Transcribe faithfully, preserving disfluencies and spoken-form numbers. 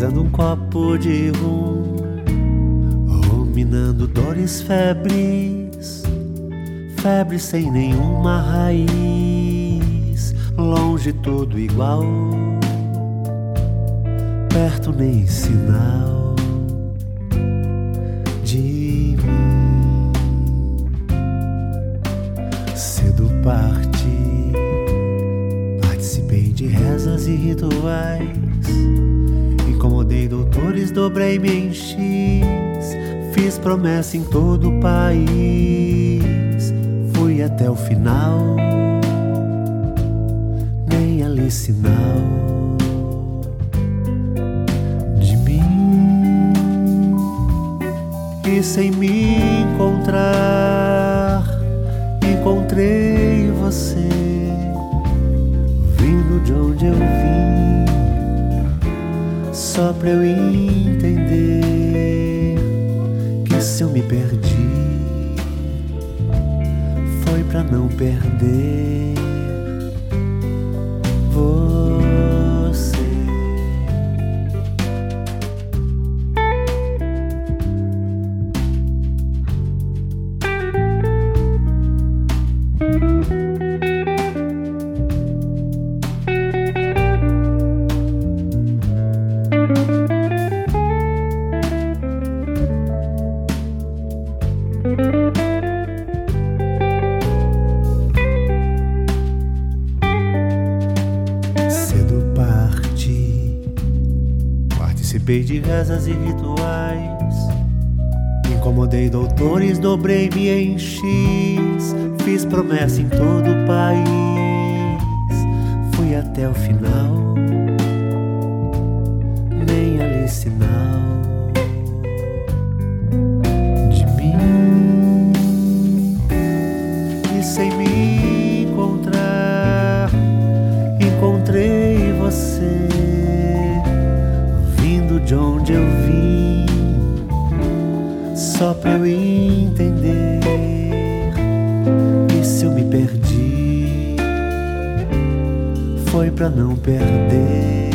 Gritando um copo de rum, ruminando dores febres, febre sem nenhuma raiz, longe tudo igual, perto nem sinal de mim. Cedo parti, participei de rezas e rituais, incomodei doutores, dobrei-me em X, fiz promessa em todo o país, fui até o final, nem ali sinal de mim. E sem me encontrar, encontrei você, vindo de onde eu vim, só pra eu entender que se eu me perdi, foi pra não perder você. Cedo parti, participei de rezas e rituais, incomodei doutores, dobrei-me em X, fiz promessa em todo o país, fui até o final, nem ali sinal de mim. E sem me encontrar, encontrei você, vindo de onde eu vim, só pra eu entender que se eu me perdi, foi pra não perder